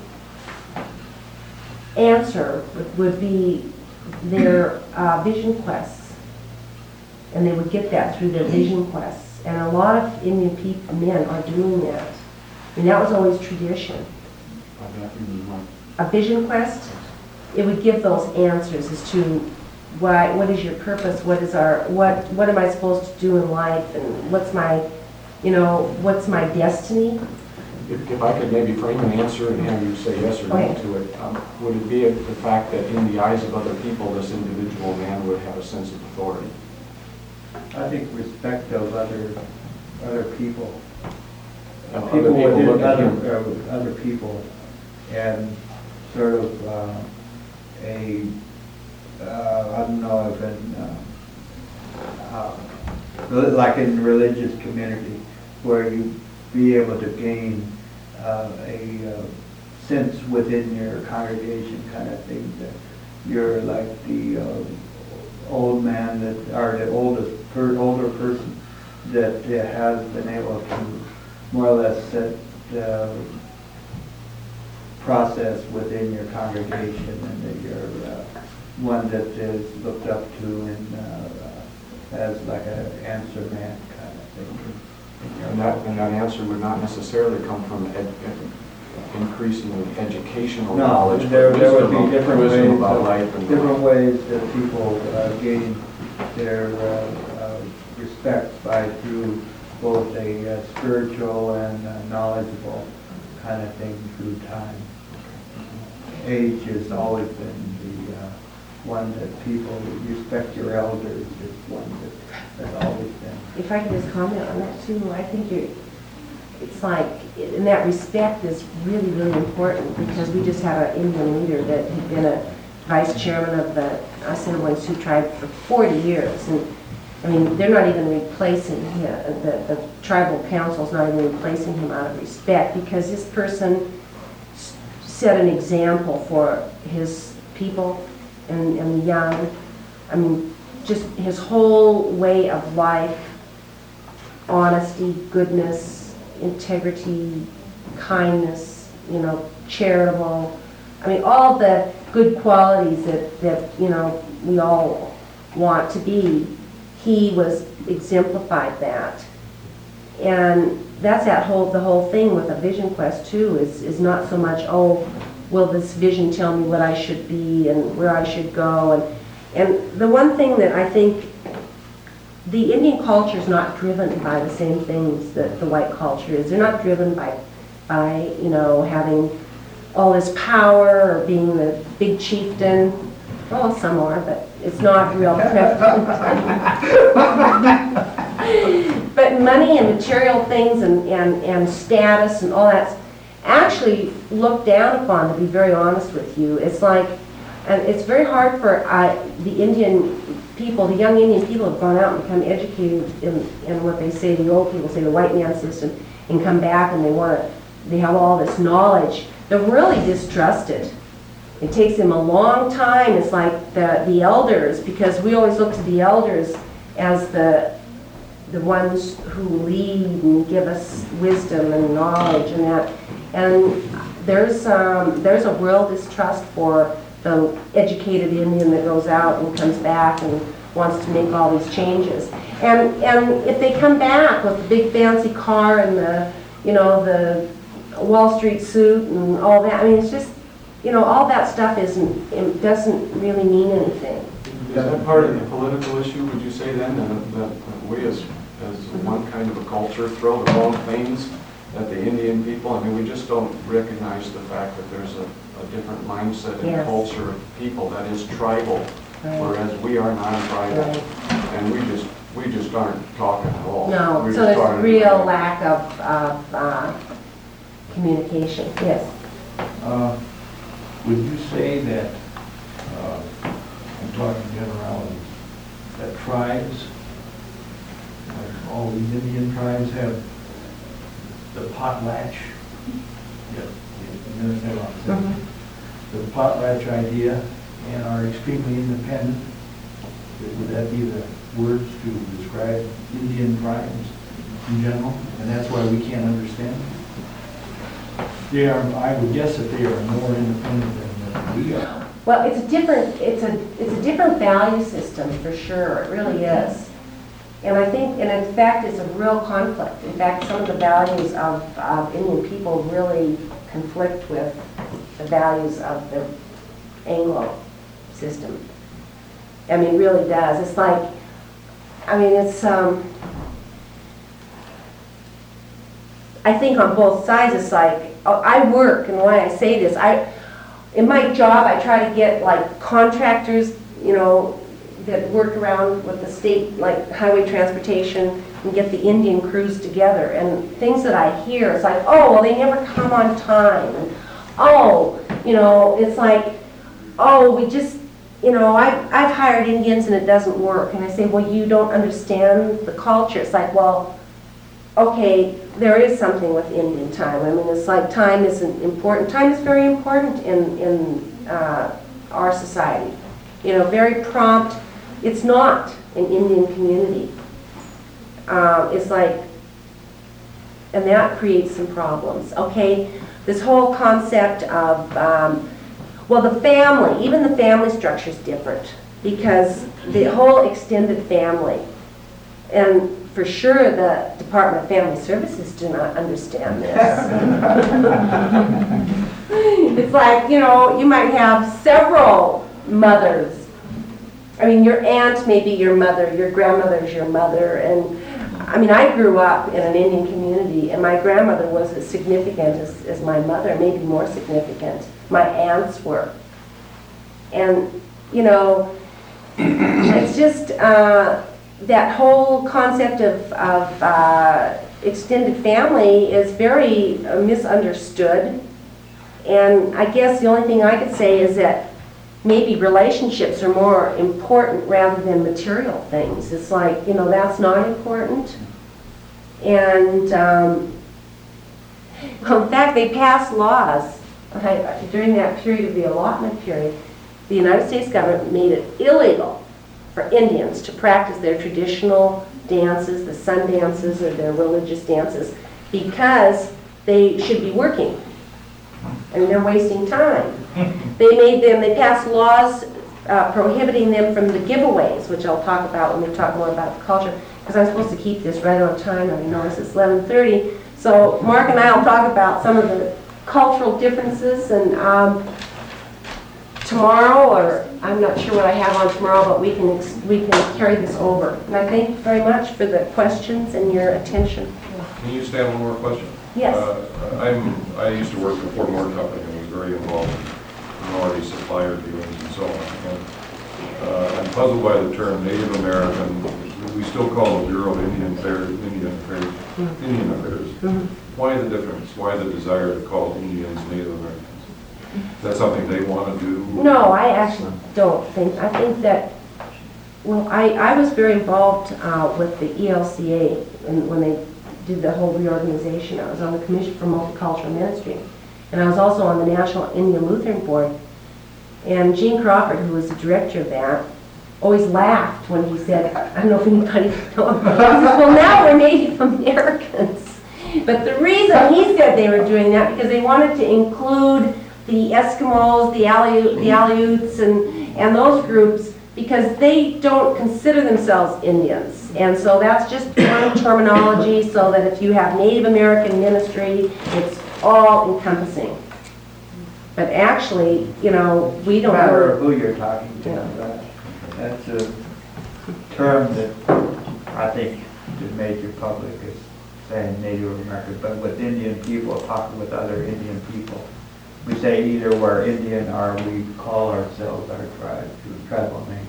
[SPEAKER 1] answer would- would be their uh, vision quests. And they would get that through their vision quests. And a lot of Indian people, men are doing that. I mean, that was always tradition.
[SPEAKER 11] By that you mean what?
[SPEAKER 1] A vision quest, it would give those answers as to why, what is your purpose, what is our, what, what am I supposed to do in life, and what's my, you know, what's my destiny?
[SPEAKER 11] If, if I could maybe frame an answer and have you say yes or no
[SPEAKER 1] Okay.
[SPEAKER 11] to it, um, would it be the fact that in the eyes of other people, this individual man would have a sense of authority?
[SPEAKER 12] I think respect of other, other people.
[SPEAKER 11] And other
[SPEAKER 12] People
[SPEAKER 11] people
[SPEAKER 12] within
[SPEAKER 11] look at
[SPEAKER 12] other,
[SPEAKER 11] him.
[SPEAKER 12] uh, other people, and sort of uh, a, uh, I don't know if in, uh, uh, like in religious community, where you be able to gain uh, a uh, sense within your congregation kind of thing, that you're like the uh, old man that, or the oldest, per, older person that uh, has been able to more or less set uh, process within your congregation, and that you're uh, one that is looked up to and uh, as like an answer man kind of thing.
[SPEAKER 11] And that, and that answer would not necessarily come from ed, ed, increasing educational
[SPEAKER 12] No,
[SPEAKER 11] knowledge,
[SPEAKER 12] there,
[SPEAKER 11] but
[SPEAKER 12] there would
[SPEAKER 11] wisdom,
[SPEAKER 12] be different
[SPEAKER 11] wisdom
[SPEAKER 12] ways,
[SPEAKER 11] about
[SPEAKER 12] of-
[SPEAKER 11] life and
[SPEAKER 12] different ways that people uh, gain their uh, uh, respect by through both a uh, spiritual and uh, knowledgeable kind of thing through time. Age has always been the uh, one that people respect your elders is one that has always been.
[SPEAKER 1] If I could just comment on that too, I think you're, it's like, in that respect is really, really important, because we just had an Indian leader that had been a vice chairman of the Assiniboine Sioux tribe for forty years. And I mean, they're not even replacing him, the, the tribal council's not even replacing him out of respect, because this person s- set an example for his people and, and the young. I mean, just his whole way of life, honesty, goodness, integrity, kindness, you know, charitable. I mean, all the good qualities that, that, you know, we all want to be. He was exemplified that. And that's that whole, the whole thing with a vision quest too, is, is not so much, oh, will this vision tell me what I should be and where I should go. And, and the one thing that I think, the Indian culture is not driven by the same things that the white culture is. They're not driven by, by, you know, having all this power or being the big chieftain. Well, some are, but it's not real prevalent. But money and material things and, and, and status and all that's actually looked down upon, to be very honest with you. It's like, and it's very hard for uh, the Indian people, the young Indian people have gone out and become educated in, in what they say, the old people say, the white man system, and come back and they want to, they have all this knowledge. They're really distrusted. It takes them a long time. It's like the, the elders, because we always look to the elders as the, the ones who lead and give us wisdom and knowledge and that. And there's, um, there's a real distrust for the educated Indian that goes out and comes back and wants to make all these changes. And, and if they come back with the big fancy car and the, you know, the Wall Street suit and all that, I mean, it's just, you know, all that stuff isn't, it doesn't really mean anything.
[SPEAKER 11] Is that part of the political issue, would you say then, that, that we as, as one kind of a culture throw the wrong things at the Indian people? I mean, we just don't recognize the fact that there's a, a different mindset and
[SPEAKER 1] Yes.
[SPEAKER 11] culture of people that is tribal,
[SPEAKER 1] Right.
[SPEAKER 11] whereas we are non-tribal.
[SPEAKER 1] Right.
[SPEAKER 11] And we just, we just aren't talking at all.
[SPEAKER 1] No,
[SPEAKER 11] We're
[SPEAKER 1] so
[SPEAKER 11] just
[SPEAKER 1] there's
[SPEAKER 11] talking
[SPEAKER 1] real
[SPEAKER 11] about-
[SPEAKER 1] lack of, of uh, communication, yes.
[SPEAKER 8] Uh, Would you say that, uh, I'm talking generalities, that tribes, like all these Indian tribes, have the potlatch? Yeah, you understand what I'm saying?
[SPEAKER 1] Mhm.
[SPEAKER 8] The potlatch idea, and are extremely independent, Would that be the words to describe Indian tribes in general? And that's why we can't understand them? They are, I would guess that they are more independent than than we are.
[SPEAKER 1] Well, it's a different, it's a, it's a different value system for sure, it really is. And I think, and in fact, it's a real conflict. In fact, some of the values of, of Indian people really conflict with the values of the Anglo system. I mean, it really does. It's like, I mean, it's, um, I think on both sides, it's like, oh, I work, and why I say this, I, in my job, I try to get like contractors, you know, that work around with the state, like highway transportation, and get the Indian crews together. And things that I hear, it's like, oh, well, they never come on time. And, oh, you know, it's like, oh, we just, you know, I've, I've hired Indians and it doesn't work. And I say, well, you don't understand the culture. It's like, well, okay, there is something with Indian time. I mean, it's like time isn't important. Time is very important in, in uh, our society. You know, very prompt. It's not an Indian community. Uh, it's like, and that creates some problems. Okay, this whole concept of, um, well, the family, even the family structure is different because the whole extended family, and for sure the Department of Family Services do not understand this. It's like, you know, you might have several mothers. I mean, your aunt may be your mother, your grandmother's your mother, and I mean, I grew up in an Indian community, and my grandmother was as significant as, as my mother, maybe more significant. My aunts were. And, you know, it's just uh, that whole concept of, of uh, extended family is very uh, misunderstood. And I guess the only thing I could say is that maybe relationships are more important rather than material things. It's like, you know, that's not important. And, um, well, in fact, they passed laws uh, during that period of the allotment period. The United States government made it illegal for Indians to practice their traditional dances, the sun dances or their religious dances, because they should be working and they're wasting time. They made them, they passed laws uh, prohibiting them from the giveaways, which I'll talk about when we talk more about the culture, because I'm supposed to keep this right on time. I notice it's eleven thirty. So Mark and I will talk about some of the cultural differences, and um, tomorrow, or I'm not sure what I have on tomorrow, but we can ex we can carry this over. And I thank you very much for the questions and your attention.
[SPEAKER 5] Can you stand one more question?
[SPEAKER 1] Yes.
[SPEAKER 5] Uh, I'm, I used to work for Ford Motor Company and was very involved in minority supplier dealings and so on. And, uh, I'm puzzled by the term Native American. We still call the Bureau of Indian Affairs, Indian Affairs, mm-hmm. Indian Affairs. Mm-hmm. Why the difference? Why the desire to call Indians Native Americans? Is that something they want to do?
[SPEAKER 1] No, I actually don't think. I think that, well, I, I was very involved uh, with the E L C A and when they did the whole reorganization. I was on the Commission for Multicultural Ministry. And I was also on the National Indian Lutheran Board. And Gene Crawford, who was the director of that, always laughed when he said, I don't know if anybody knows, he says, well, now we're Native Americans. But the reason he said they were doing that, because they wanted to include the Eskimos, the Aleut, the Aleuts, and, and those groups, because they don't consider themselves Indians. And so that's just one terminology, so that if you have Native American ministry, it's all encompassing. But actually, you know, we don't
[SPEAKER 12] matter
[SPEAKER 1] know
[SPEAKER 12] of who you're talking to.
[SPEAKER 1] Yeah.
[SPEAKER 12] That's a term that I think is major public is saying Native American, but with Indian people, talking with other Indian people, we say either we're Indian or we call ourselves our tribe, tribal name.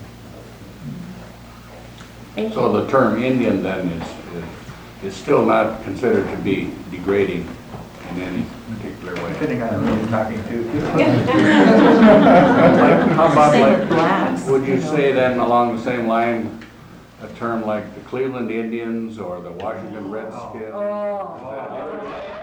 [SPEAKER 10] So the term Indian then is, is, is still not considered to be degrading in any particular way.
[SPEAKER 12] Depending on who you're talking to.
[SPEAKER 10] How about like, would you say then along the same line, a term like the Cleveland Indians or the Washington Redskins?
[SPEAKER 1] Oh.